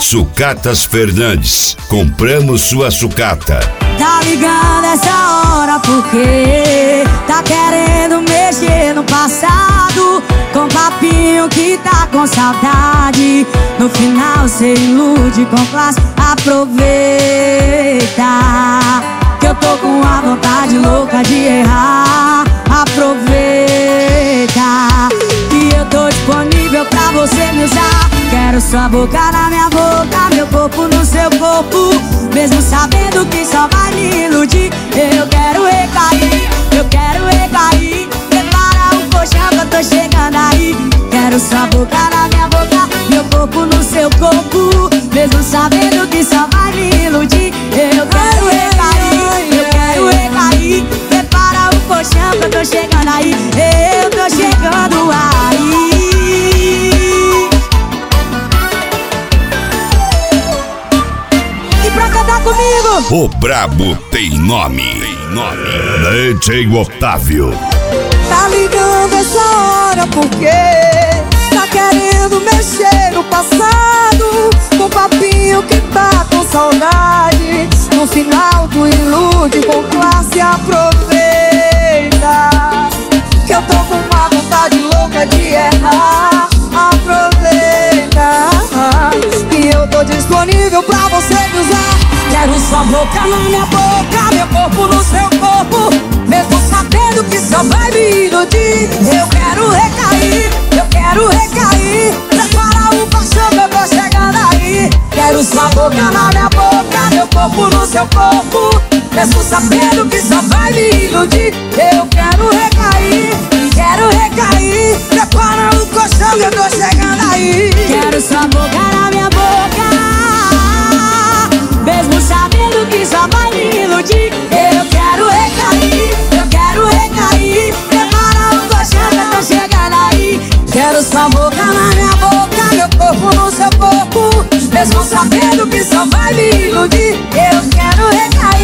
Sucatas Fernandes. Compramos sua sucata. Tá ligando essa hora porque tá querendo mexer no passado, com papinho que tá com saudade. No final cê ilude com classe. Aproveita que eu tô com a vontade louca de errar. Aproveita que eu tô disponível pra você me usar. Quero sua boca na minha boca, meu corpo no seu corpo, mesmo sabendo que só vai me iludir. Eu quero recair, eu quero recair. Prepara o colchão que eu tô chegando aí. Quero sua boca na minha boca, meu corpo no seu corpo, mesmo sabendo que só vai me iludir. Eu quero recair, eu quero recair. Prepara o colchão que eu tô chegando aí. Eu tô chegando aí. Pra cantar comigo, o brabo tem nome. DJ Otávio. Tá ligando essa hora porque tá querendo mexer no passado, com papinho que tá com saudade. No final tu ilude com classe. Aproveita que eu tô com uma vontade louca de errar. Aproveita que eu tô disponível pra você me usar. Quero sua boca na minha boca, meu corpo no seu corpo, mesmo sabendo que só vai me iludir. Eu quero recair, eu quero recair. Prepara o colchão que eu tô chegando aí. Quero sua boca na minha boca, meu corpo no seu corpo, mesmo sabendo que só vai me iludir. Eu quero recair, quero recair. Prepara o colchão que eu tô chegando aí. Quero sua boca na minha boca, mesmo sabendo que só vai me iludir. Eu quero recair, eu quero recair. Prepara o colchão que eu tô chegando aí. Quero sua boca na minha boca, meu corpo no seu corpo, mesmo sabendo que só vai me iludir. Eu quero recair.